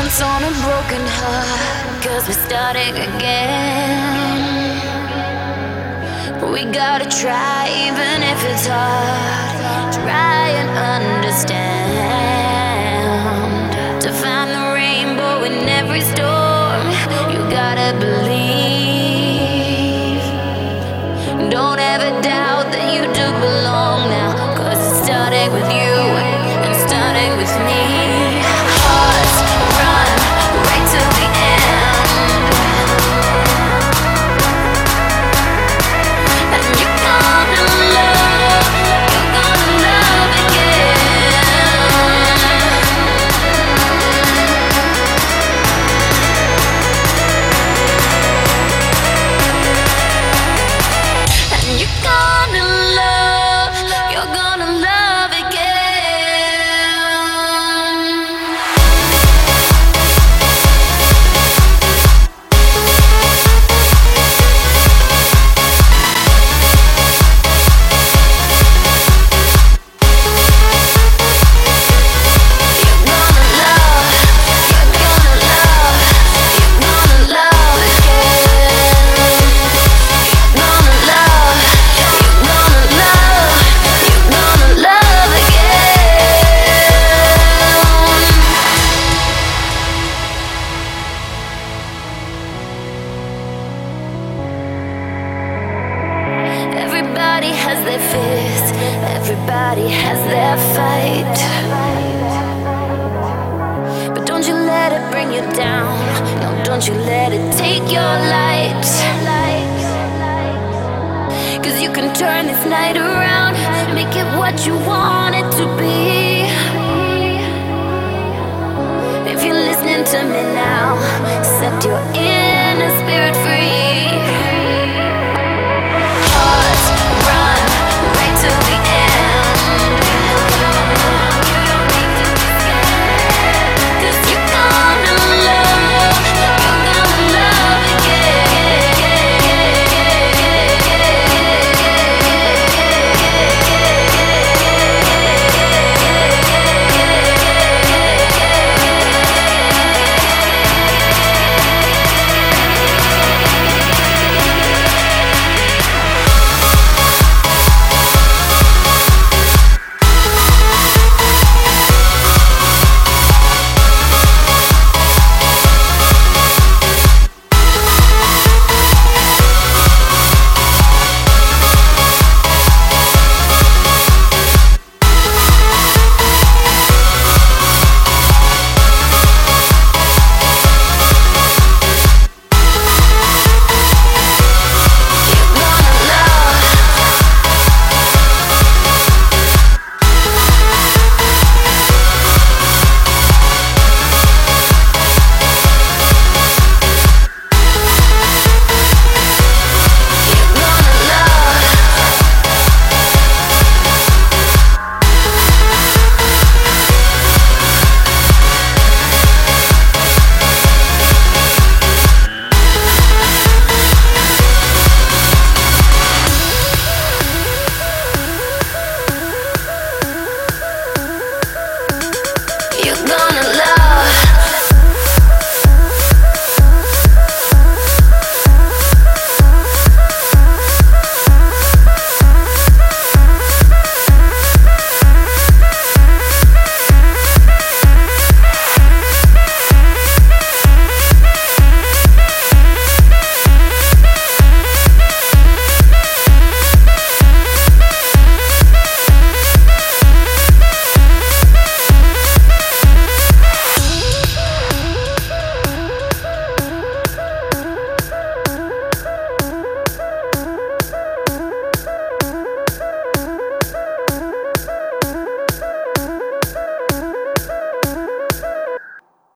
On a broken heart, 'cause we're starting again. We gotta try, even if it's hard. Try and understand. To find the rainbow in every storm, you gotta believe. Don't ever doubt that you do belong now, 'cause it's starting with you and starting with me. Hearts run right to the end, and you're gonna love again. And you're gonna love Everybody has their fears, everybody has their fight. But don't you let it bring you down. No, don't you let it take your light. 'Cause you can turn this night around, make it what you want it to be. If you're listening to me now,